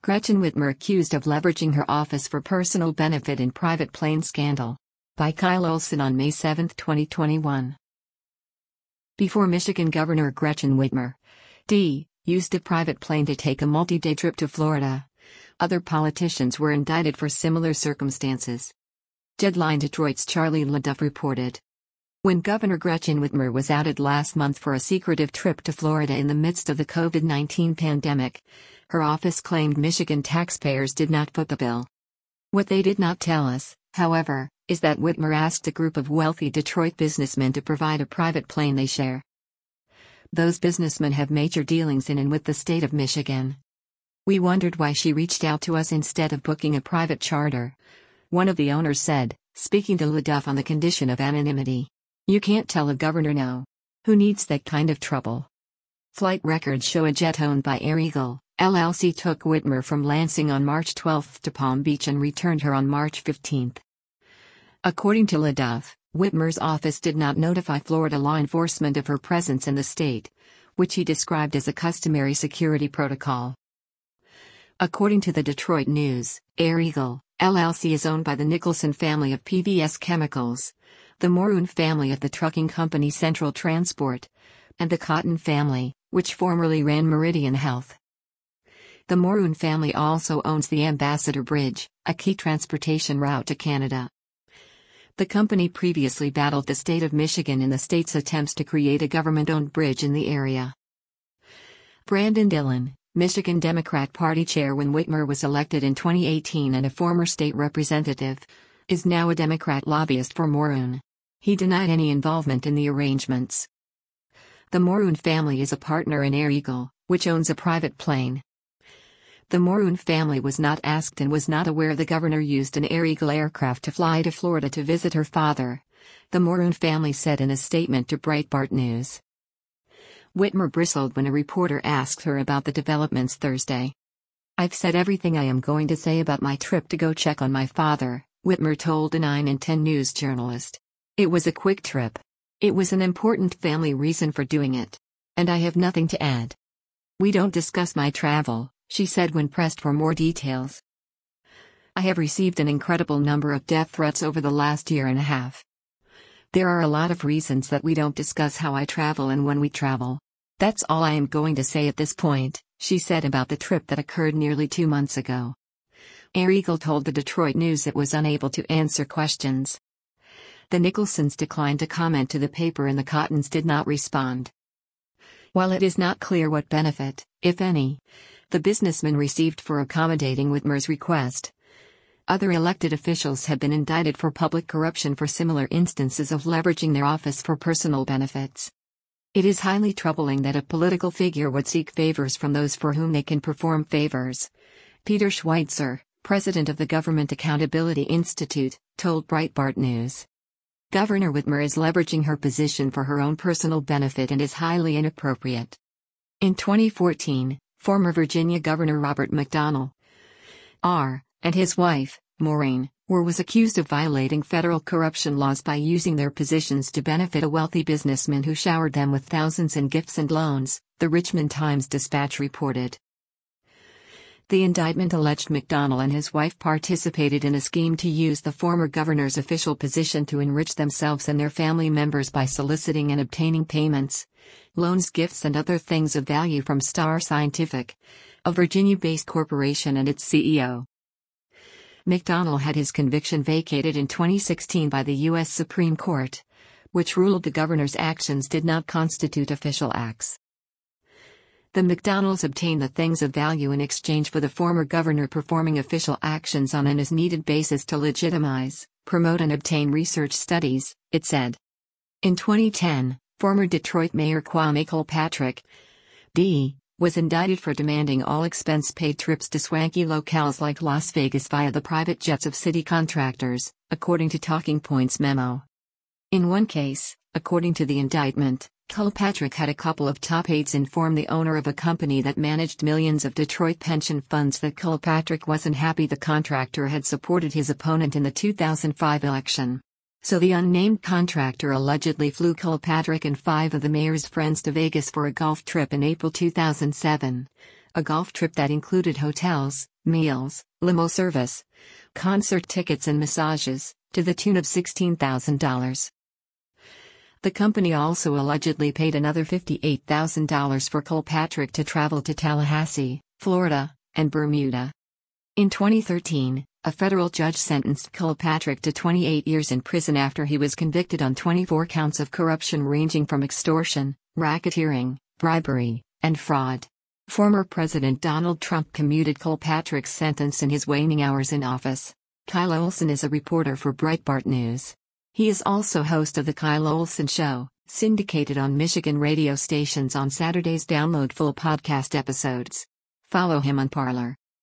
Gretchen Whitmer accused of leveraging her office for personal benefit in private plane scandal. By Kyle Olson on May 7, 2021. Before Michigan Governor Gretchen Whitmer, D., used a private plane to take a multi-day trip to Florida, other politicians were indicted for similar circumstances. Deadline Detroit's Charlie LaDuff reported. When Governor Gretchen Whitmer was outed last month for a secretive trip to Florida in the midst of the COVID-19 pandemic, her office claimed Michigan taxpayers did not foot the bill. What they did not tell us, however, is that Whitmer asked a group of wealthy Detroit businessmen to provide a private plane they share. Those businessmen have major dealings in and with the state of Michigan. We wondered why she reached out to us instead of booking a private charter. One of the owners said, speaking to LaDuff on the condition of anonymity. You can't tell a governor no. Who needs that kind of trouble? Flight records show a jet owned by Air Eagle, LLC took Whitmer from Lansing on March 12 to Palm Beach and returned her on March 15. According to LaDuff, Whitmer's office did not notify Florida law enforcement of her presence in the state, which he described as a customary security protocol. According to the Detroit News, Air Eagle, LLC is owned by the Nicholson family of PVS Chemicals, the Moroun family of the trucking company Central Transport, and the Cotton family, which formerly ran Meridian Health. The Moroun family also owns the Ambassador Bridge, a key transportation route to Canada. The company previously battled the state of Michigan in the state's attempts to create a government-owned bridge in the area. Brandon Dillon, Michigan Democrat Party chair when Whitmer was elected in 2018 and a former state representative, is now a Democrat lobbyist for Moroun. He denied any involvement in the arrangements. The Moroun family is a partner in Air Eagle, which owns a private plane. The Moroun family was not asked and was not aware the governor used an Air Eagle aircraft to fly to Florida to visit her father, the Moroun family said in a statement to Breitbart News. Whitmer bristled when a reporter asked her about the developments Thursday. I've said everything I am going to say about my trip to go check on my father, Whitmer told a 9 and 10 News journalist. It was a quick trip. It was an important family reason for doing it. And I have nothing to add. We don't discuss my travel, she said when pressed for more details. I have received an incredible number of death threats over the last year and a half. There are a lot of reasons that we don't discuss how I travel and when we travel. That's all I am going to say at this point, she said about the trip that occurred nearly 2 months ago. Air Eagle told the Detroit News it was unable to answer questions. The Nicholsons declined to comment to the paper and the Cottons did not respond. While it is not clear what benefit, if any, the businessman received for accommodating Whitmer's request, other elected officials have been indicted for public corruption for similar instances of leveraging their office for personal benefits. It is highly troubling that a political figure would seek favors from those for whom they can perform favors, Peter Schweitzer, president of the Government Accountability Institute, told Breitbart News. Governor Whitmer is leveraging her position for her own personal benefit and is highly inappropriate. In 2014, former Virginia Governor Robert McDonnell, R., and his wife, Maureen, was accused of violating federal corruption laws by using their positions to benefit a wealthy businessman who showered them with thousands in gifts and loans, the Richmond Times-Dispatch reported. The indictment alleged McDonnell and his wife participated in a scheme to use the former governor's official position to enrich themselves and their family members by soliciting and obtaining payments, loans, gifts, and other things of value from Star Scientific, a Virginia-based corporation, and its CEO. McDonnell had his conviction vacated in 2016 by the U.S. Supreme Court, which ruled the governor's actions did not constitute official acts. The McDonnells obtained the things of value in exchange for the former governor performing official actions on an as-needed basis to legitimize, promote, and obtain research studies, it said. In 2010, former Detroit Mayor Kwame Kilpatrick, D., was indicted for demanding all expense-paid trips to swanky locales like Las Vegas via the private jets of city contractors, according to Talking Points memo. In one case, according to the indictment, Kilpatrick had a couple of top aides inform the owner of a company that managed millions of Detroit pension funds that Kilpatrick wasn't happy the contractor had supported his opponent in the 2005 election. So the unnamed contractor allegedly flew Kilpatrick and 5 of the mayor's friends to Vegas for a golf trip in April 2007, a golf trip that included hotels, meals, limo service, concert tickets and massages, to the tune of $16,000. The company also allegedly paid another $58,000 for Kilpatrick to travel to Tallahassee, Florida, and Bermuda. In 2013, a federal judge sentenced Kilpatrick to 28 years in prison after he was convicted on 24 counts of corruption ranging from extortion, racketeering, bribery, and fraud. Former President Donald Trump commuted Kilpatrick's sentence in his waning hours in office. Kyle Olson is a reporter for Breitbart News. He is also host of The Kyle Olson Show, syndicated on Michigan radio stations on Saturdays. Download full podcast episodes. Follow him on Parler.